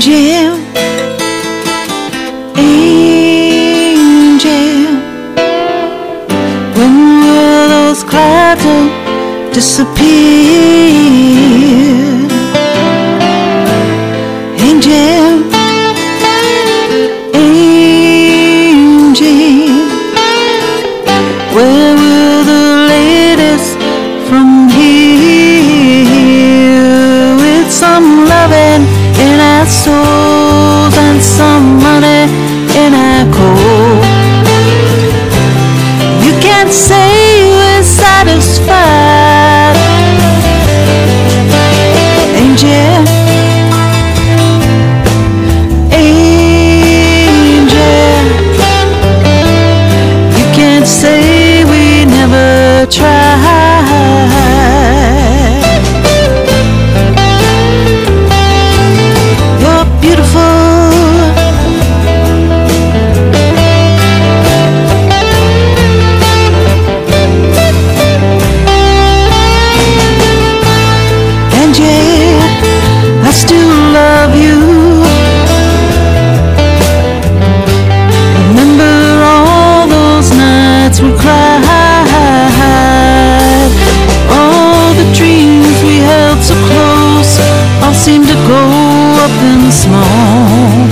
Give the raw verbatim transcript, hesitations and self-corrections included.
Angel, angel, when will those clouds all disappear? Angel, angel, where will the latest from here? With some loving in our souls and some money in our coat, you can't say we're satisfied. Angel, angel, you can't say we never tried. I still love you. Remember all those nights we cried. All the dreams we held so close all seem to go up in smoke.